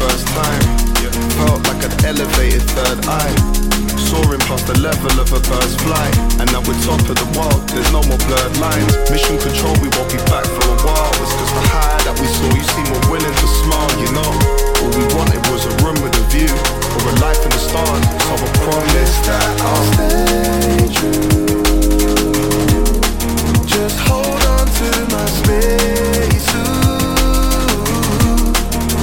first time. Felt like an elevated third eye, soaring past the level of a bird's flight. And now we're top of the world, there's no more blurred lines. Mission control, we won't be back for a while. It's cause the high that we saw, you seem more willing to smile. You